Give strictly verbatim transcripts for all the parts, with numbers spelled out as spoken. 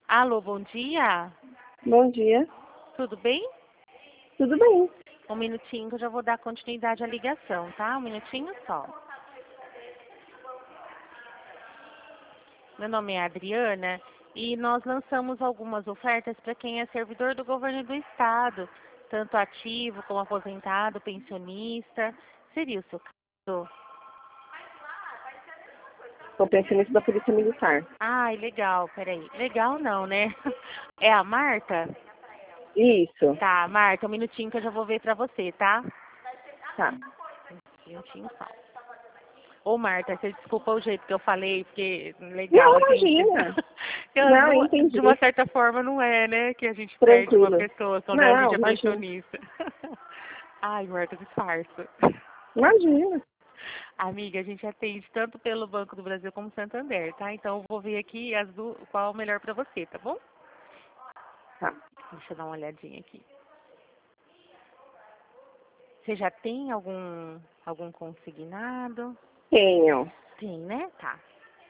Alô, bom dia. Bom dia. Tudo bem? Tudo bem. Um minutinho que eu já vou dar continuidade à ligação, tá? Um minutinho só. Meu nome é Adriana e nós lançamos algumas ofertas para quem é servidor do governo do estado, tanto ativo como aposentado, pensionista. Seria o seu caso? Sou pensionista da Polícia Militar. Ai, legal, peraí. Legal não, né? É a Marta? Isso. Tá, Marta, um minutinho que eu já vou ver pra você, tá? Tá. Um minutinho só. Ô, Marta, você desculpa o jeito que eu falei, porque legal, Não, assim. imagina. eu, Não, não- entendi. de uma certa forma não é, né? Que a gente perde uma Tranquilo. pessoa quando a Não, gente é imagina. pensionista. Ai, Marta, disfarça. Imagina. Amiga, a gente atende tanto pelo Banco do Brasil como Santander, tá? Então eu vou ver aqui as du... qual é o melhor pra você, tá bom? Tá. Deixa eu dar uma olhadinha aqui. Você já tem algum algum consignado? Tenho. Tem, né? Tá.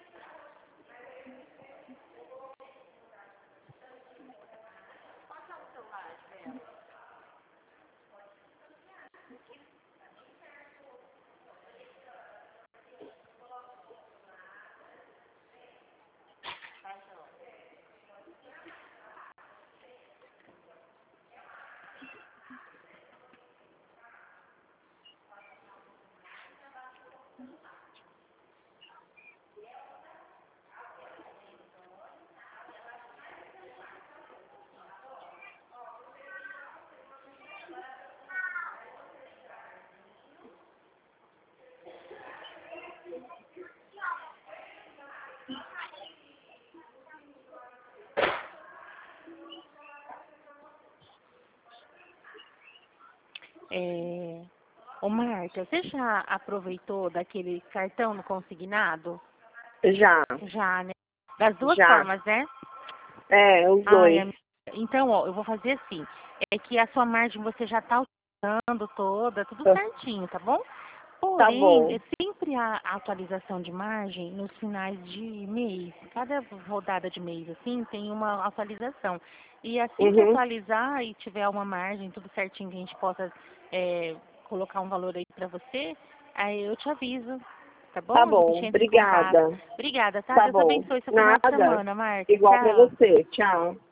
É... Ô, Marta, você já aproveitou daquele cartão no consignado? Já. Já, né? Das duas Já. formas, né? É, os Ai, dois. amiga. Então, ó, eu vou fazer assim. É que a sua margem você já tá usando toda, tudo certinho, tá bom? Tá Porém, bom. é sempre a atualização de margem nos finais de mês. Cada rodada de mês, assim, tem uma atualização. E assim que Uhum. atualizar e tiver uma margem, tudo certinho, que a gente possa é, colocar um valor aí pra você, aí eu te aviso, tá bom? Tá A gente bom. entra em contato. Obrigada. Obrigada, tá? Tá Deus bom. abençoe seu final de Nada. semana, Marta. Igual pra Tchau. você. Tchau.